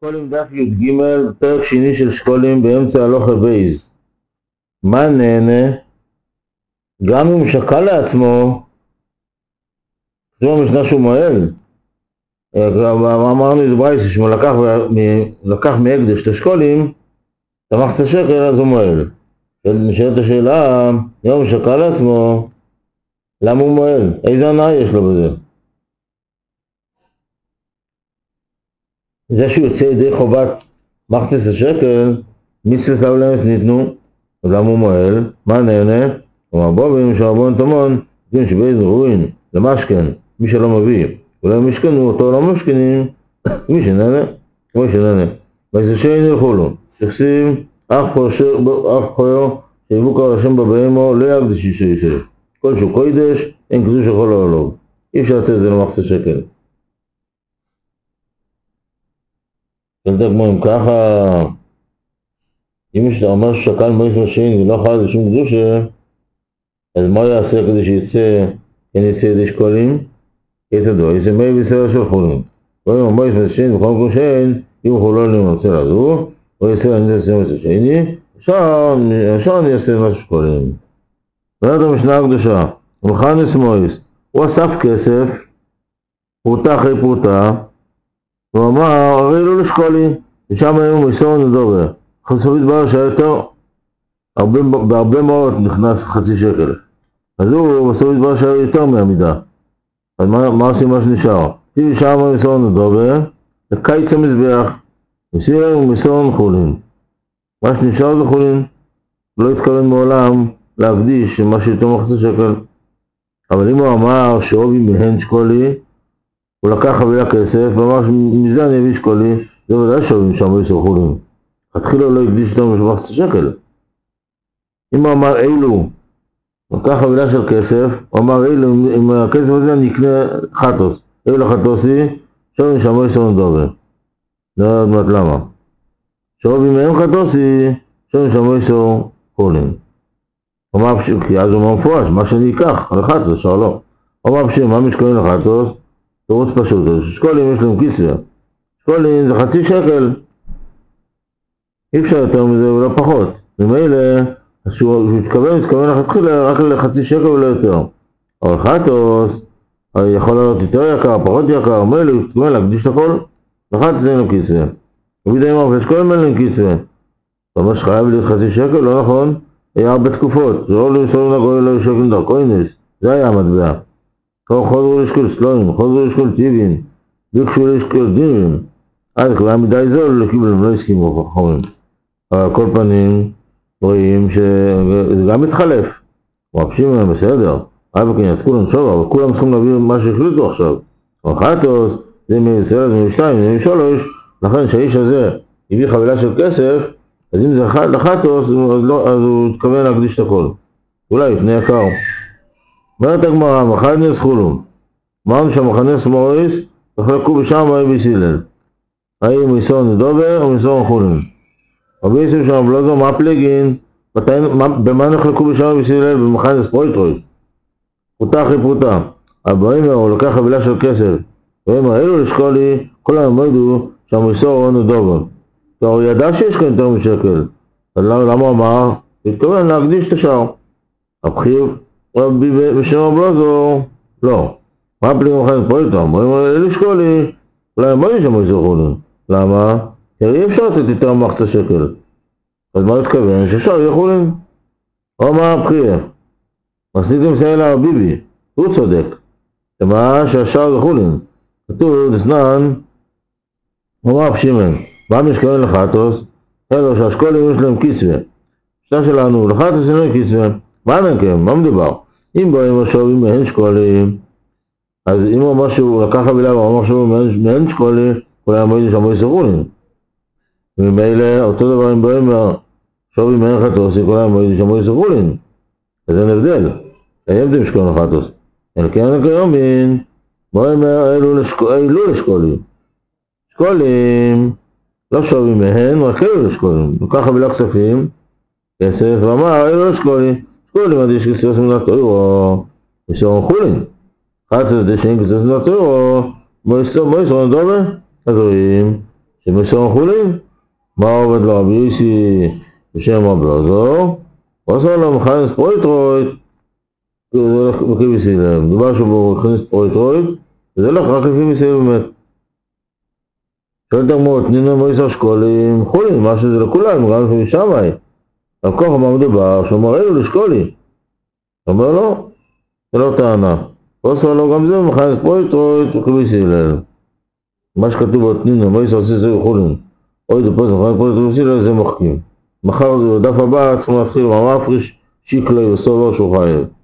שקולים דף י"ג, פרק שני של שקולים באמצע הלוכה בייז. מה נהנה? גם אם הוא שקל לעצמו, זו המשנה שהוא מועל. אמרנו את ברייס, שהוא לקח מהקדש את השקולים, תמח את השקל, אז הוא מועל. נשאלת השאלה, אם הוא שקל לעצמו, למה הוא מועל? איזה הנאה יש לו בזה? זה שהוא יוצא ידי חובת מחצס השקל, מצווה לעולמס ניתנו, אז למה הוא מועל? מה נהנה? הוא הבובים שהרבון תמון, יודעים שבאיזה רואין, למשכן, מי שלא מביא, אולי משכנו אותו לא משכנים, מי שנהנה, כמו שנהנה. ואיזה שאין ילכו לו, שכסים, אף חויר, שיבוקר השם בבהמו, לא יקדיש אישו אישו. כל שהוא קוידש, אין קדוש יכול לעולו. אי אפשר לתת את זה למחצס שקל. כמו אם ככה, אם יש אומר שקל מויש משין ולא חייב לשום קדושה, אז מה יעשה כדי שיצא, כן יצא ידי שקולים? יצדו, יצא מי בישראל של חולים. ואם מויש משין וכל קדושין, אם חולון לא נוצא לזו, או יצא אני אעשה מצד שני, עכשיו אני אעשה משהו שקולים. ואת המשנה הקדושה, ומחנס מויס, הוא אסף כסף, פרוטה אחרי פרוטה, הוא אמר, הרי לא לשקולי, ושם היום מיסון נדובר. חסוב התברר שהיה יותר, בהרבה מאוד נכנס חצי שקל. אז הוא בסוף התברר שהיה יותר מהמידה. אז מה עושים מה שנשאר? שם מיסון נדובר, לקיץ המזבח, ושים היום מיסון חולין. מה שנשאר זה חולין, לא התכוון מעולם להקדיש מה שיותר מחצי שקל. אבל אם הוא אמר שעובי מהן שקולי, הוא לקח חבילה כסף ואמר שמזה אני אביא שקולי, זה ודאי שווים שם ביסור חולים. התחילה לא הקדיש איתם בשבחצי שקל. אם הוא אמר אילו, הוא לקח חבילה של כסף, הוא אמר אילו, עם הכסף הזה אני אקנה חטוס. אילו חטוסי, שווים שם ביסור נדובר. לא יודעת מעט למה. שווים מהם חטוסי, שווים שם ביסור חולים. הוא אמר פשוט, כי אז הוא אמר מפורש, מה שאני אקח, על חטוס, שאו לא. הוא אמר פשוט, מה משקולים לחטוס? תירוץ פשוט, שקולים יש להם קיצר. שקולים זה חצי שקל. אי אפשר יותר מזה ולא פחות. ממילא, שהוא מתכוון להתחילה רק לחצי שקל ולא יותר. אבל חטוס, יכול להיות יותר יקר, פחות יקר, מילא, הוא מתכוון להקדיש את הכל, לחטוס אין לו קיצר. ובידי אמר, שקולים אין להם קיצר. זאת אומרת שחייב להיות חצי שקל, לא נכון, היה הרבה תקופות. זה לא למסורים לגוי לא שקל דרכוינס, זה היה המטבע. חוזרו לשקול סלויים, חוזרו לשקול טיבים, ביקשו לשקול דינים. אז כבר מדי זול, הם לא הסכימו חכמים. אבל כל פנים רואים שזה גם מתחלף. מרפשים להם בסדר. אבל כן יתקו להם שוב, אבל כולם צריכים להביא מה שהחליטו עכשיו. חטוס, זה מישראל, זה משתיים, זה משלוש, לכן שהאיש הזה הביא חבילה של כסף, אז אם זה לחטוס, אז הוא מתכוון להקדיש את הכל. אולי לפני יקר. אומרת הגמרא, מחנס חולום. אמרנו שהמחנס מוריס, תחלקו בשם ואי ביסילל. האם מיסון נדובר או מיסון חולום. רבי יוסף שם בלוזו, מה פלגין? במה נחלקו בשם ואי ביסילל? במחנס פרויטרויס. פרוטה אחרי פרוטה. הבאים הוא לוקח חבילה של כסף. והם האלו לשקולי, כל המועדו שהמיסון נדובר. הוא ידע שיש כאן יותר משקל. אז למה הוא אמר? התכוון להקדיש את השאר. הבחיר רבי בשם בלוזו, לא. מה פלגין מחנס פרויטרויס? האלו לשקולי, אולי מה יש שם איזו חולין? למה? כי אי אפשר לתת יותר מחצה שקל. אז מה התכוון? שאפשר יהיה חולין. או מה הבחיר? עשיתם סייל הרביבי, הוא צודק. שמה שהשאר זה חולין. כתוב דסנן, הוא אמר פשימן, מה משכוון לחטוס? אלו שהשקולים יש להם קיצווה. שנה שלנו, לחטוס אין להם קיצווה. מה נקם? מה מדובר? אם באים השובים מהן שקולים, אז אם הוא אמר שהוא לקח חבילה והוא אמר שהוא מהן שקולים, אולי אמרו לי שם יסרולים. וממילא אותו דבר אם באים שובים מהן חטוס, אולי אמרו לי שם יסרולים. אז אין הבדל. איימתם שקולים לחטוס. אלא כן אני כיומין, באים אלו לשקולים. שקולים, לא שובים מהן, רק אלו לשקולים. לקח חבילה כספים, כסף, ואמר אלו לשקולים. שקולים עד יש כסף מנתו, יסרון חולין. חטוס עד יש אין כסף מנתו, מויסון דומה, אז רואים שמסור חולין, מה עובד לו רבי יוסי בשם רבי אלעזר, ועשה לו מכנס פרויטרויט, זה הולך לפי מסילם, דבר שבו מכנס פרויטרויט, וזה הולך רק לפי מסילם באמת. שואלת הגמרא, תנינו מויסר שקולים חולין, מה שזה לכולם, גם לפי שמאי. על כוח מה מדובר, שאומר אלו לשקולי. אומר לו, זה לא טענה. ועשה לו גם זה מכנס פרויטרויט, לפי מסילם. מה שכתוב בתנינו מויסר סיסר חולין. אוי, זה פה זה מכנס פרויטרויט, זה מוחקים. מחר דף הבא צריכים להתחיל מה מפריש שיקלי וסובר שהוא חייב.